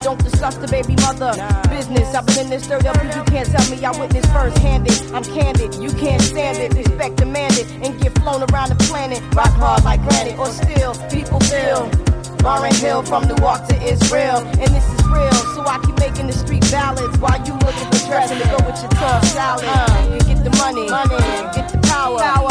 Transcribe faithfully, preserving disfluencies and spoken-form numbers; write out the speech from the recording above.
Don't discuss the baby mother nah. business. I've been in this third up, you can't tell me I witnessed first-handed. I'm candid, you can't stand it. Respect demanded and get flown around the planet. Rock hard like granite, or still people feel. Lauryn Hill from Newark to Israel, and this is real. So I keep making the street ballads while you looking for dressing to go with your tough salad. Uh, you get the money, money, you get the power. power.